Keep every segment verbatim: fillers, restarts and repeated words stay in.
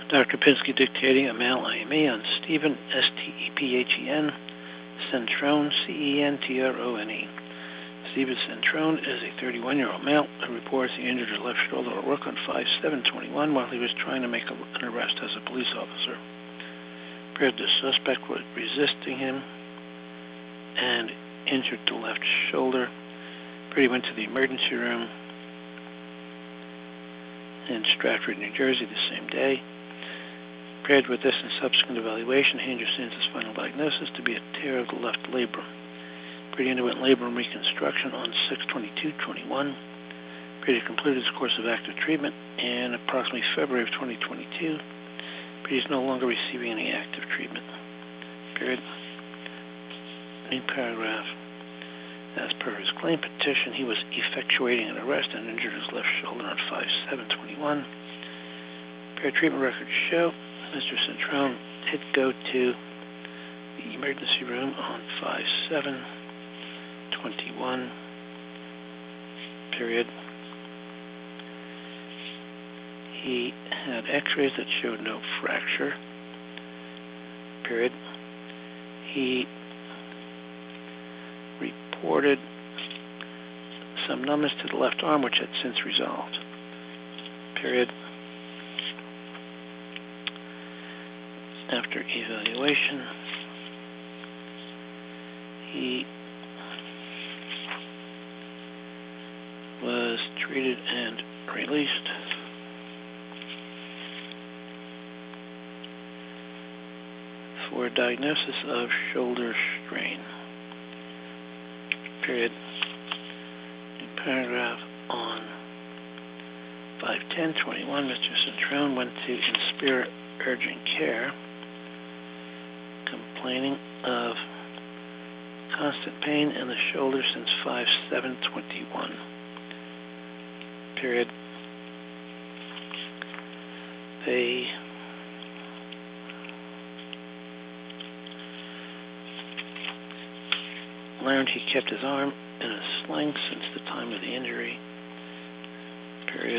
Doctor Pinsky dictating a mail I M E on Stephen, S T E P H E N, Centrone, C E N T R O N E. Stephen Centrone is a thirty-one-year-old male who reports he injured his left shoulder at work on five seven twenty-one while he was trying to make a, an arrest as a police officer. Appeared the suspect was resisting him and injured the left shoulder. He went to the emergency room in Stratford, New Jersey the same day. Paired with this and subsequent evaluation, he understands his final diagnosis to be a tear of the left labrum. Brady underwent labrum reconstruction on six twenty-two twenty-one. Brady completed his course of active treatment in approximately February of twenty twenty-two. Brady is no longer receiving any active treatment. Period. New paragraph. As per his claim petition, he was effectuating an arrest and injured his left shoulder on five seven twenty-one. Pair treatment records show Mister Centrone did go to the emergency room on five seven twenty-one. Period. He had x-rays that showed no fracture. Period. He reported some numbness to the left arm, which had since resolved. Period. After evaluation, he was treated and released. For a diagnosis of shoulder strain. Period. New paragraph on five ten twenty-one, Mister Centrone went to Inspira Urgent Care, complaining of constant pain in the shoulder since five seven twenty-one. Period. They learned he kept his arm in a sling since the time of the injury. Period.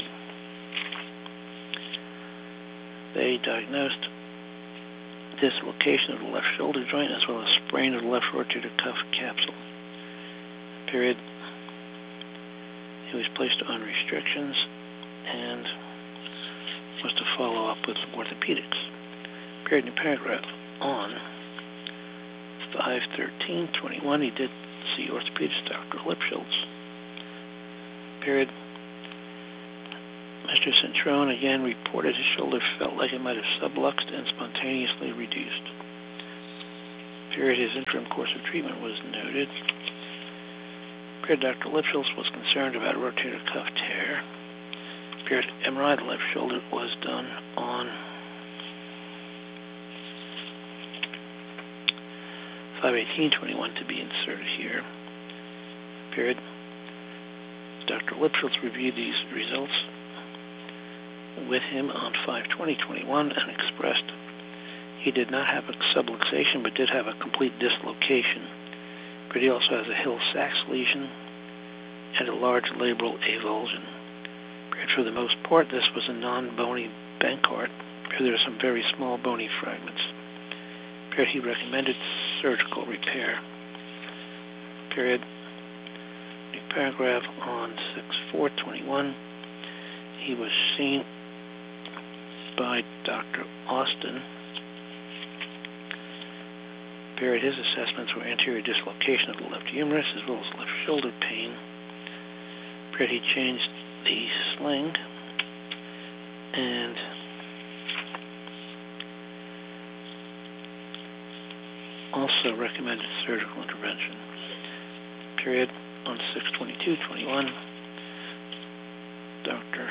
They diagnosed dislocation of the left shoulder joint as well as sprain of the left rotator cuff capsule. Period. He was placed on restrictions and was to follow up with orthopedics. Period. New paragraph on five thirteen twenty-one, he did see orthopedist Doctor Lipschultz. Period. Mister Centrone again reported his shoulder felt like it might have subluxed and spontaneously reduced. Period. His interim course of treatment was noted. Period. Doctor Lipschultz was concerned about a rotator cuff tear. Period. M R I of the left shoulder was done on five eighteen twenty-one to be inserted here. Period. Doctor Lipschultz reviewed these results with him on five twenty twenty-one and expressed he did not have a subluxation but did have a complete dislocation. But he also has a Hill-Sachs lesion and a large labral avulsion. But for the most part, this was a non-bony Bankart. There are some very small bony fragments. Period. He recommended surgical repair. Period. New paragraph on six four twenty-one. He was seen by Doctor Austin. Period. His assessments were anterior dislocation of the left humerus as well as left shoulder pain. Period. He changed the sling and also recommended surgical intervention. Period. On six twenty-two twenty-one, Doctor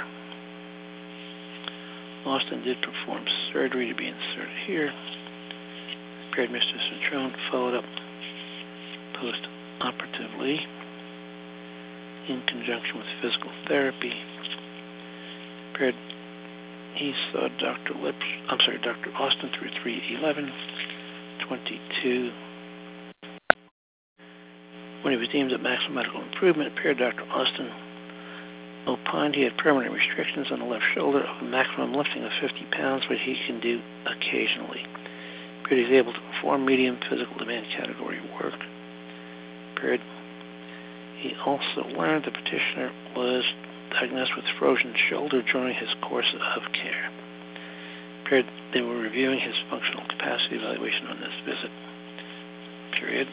Austin did perform surgery to be inserted here. Period. Mister Centrone followed up post-operatively in conjunction with physical therapy. Period. He saw Doctor Lips, I'm sorry, Doctor Austin through three eleven twenty-two. When he was deemed at maximum medical improvement, period, Doctor Austin opined he had permanent restrictions on the left shoulder of a maximum lifting of fifty pounds, which he can do occasionally. Period. He's able to perform medium physical demand category work. Period. He also learned the petitioner was diagnosed with frozen shoulder during his course of care. Period. They were reviewing his functional capacity evaluation on this visit. Period.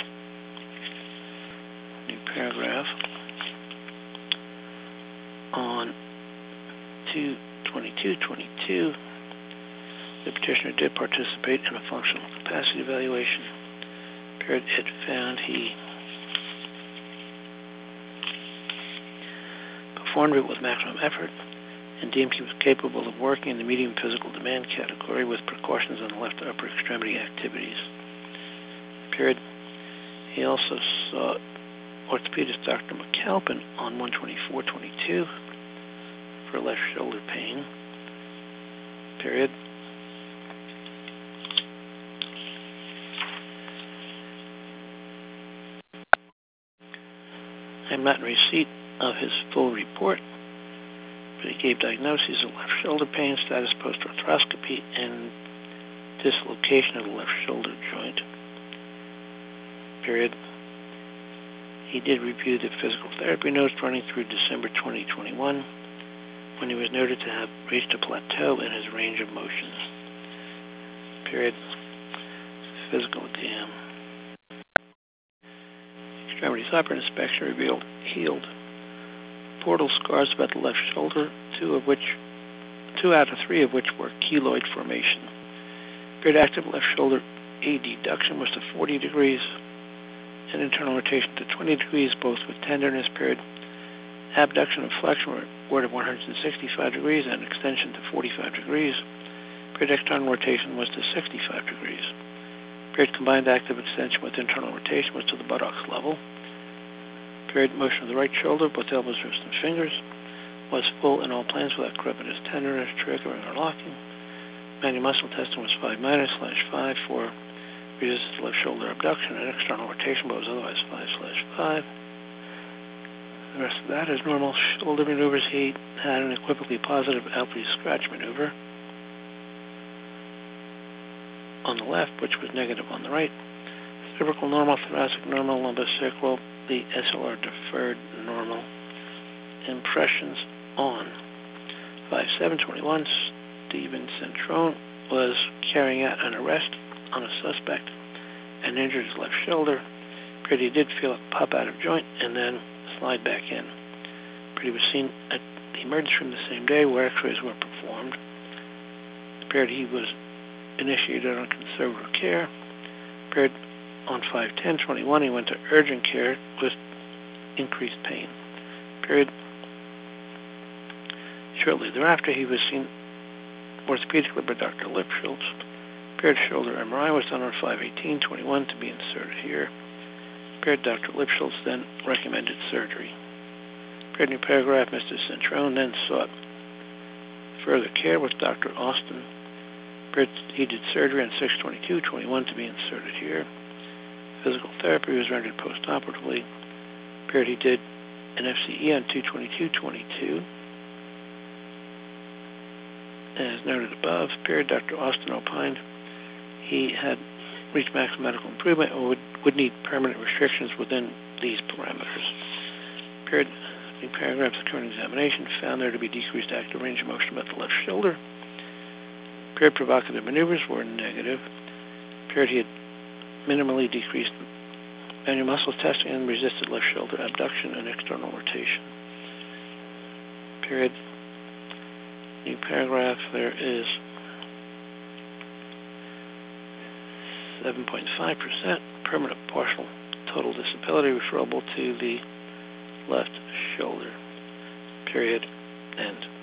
New paragraph. On two twenty-two twenty-two, the petitioner did participate in a functional capacity evaluation. Period. It found he performed it with maximum effort and deemed he was capable of working in the medium physical demand category with precautions on the left upper extremity activities. Period. He also saw orthopedist Doctor McAlpin on one twenty-four twenty-two for left shoulder pain. Period. I'm not in receipt of his full report, but he gave diagnoses of left shoulder pain, status post-arthroscopy, and dislocation of the left shoulder joint. Period. He did review the physical therapy notes running through December twenty twenty-one, when he was noted to have reached a plateau in his range of motion. Period. Physical exam. Extremities upper inspection revealed healed portal scars about the left shoulder, two of which, two out of three of which were keloid formation. Period. Active left shoulder adduction was to forty degrees, and internal rotation to twenty degrees, both with tenderness. Period. Abduction and flexion were, were to one hundred sixty-five degrees, and extension to forty-five degrees. Period. External rotation was to sixty-five degrees. Period. Combined active extension with internal rotation was to the buttocks level. Period. Motion of the right shoulder, both elbows, wrists, and fingers, was full in all planes without crepitus, tenderness, triggering, or locking. Manual muscle testing was five minus slash five for resistance left shoulder abduction and external rotation, but was otherwise five slash five. The rest of that is normal shoulder maneuvers. He had an equivocally positive Alfie scratch maneuver on the left, which was negative on the right. Cervical normal, thoracic normal, lumbosacral, the S L R deferred normal. Impressions on five seven twenty-one, Stephen Centrone was carrying out an arrest on a suspect and injured his left shoulder. But he did feel it pop out of joint and then slide back in. But he was seen at the emergency room the same day where x-rays were performed. Period. He was initiated on conservative care. Period. On five ten twenty-one, he went to urgent care with increased pain. Period. Shortly thereafter, he was seen orthopedically by Doctor Lipschultz. Period. Shoulder M R I was done on five eighteen twenty-one to be inserted here. Period. Doctor Lipschultz then recommended surgery. Period. New paragraph. Mister Centrone then sought further care with Doctor Austin. Period. He did surgery on six twenty-two twenty-one to be inserted here. Physical therapy was rendered postoperatively. Period. He did an F C E on two twenty-two twenty-two. As noted above, period. Doctor Austin opined he had reached maximum medical improvement and would, would need permanent restrictions within these parameters. Period. New paragraph. The current examination found there to be decreased active range of motion about the left shoulder. Period. Provocative maneuvers were negative. Period. He had minimally decreased manual muscle testing and resisted left shoulder abduction and external rotation. Period. New paragraph. There is seven point five percent permanent partial total disability referable to the left shoulder. Period. End.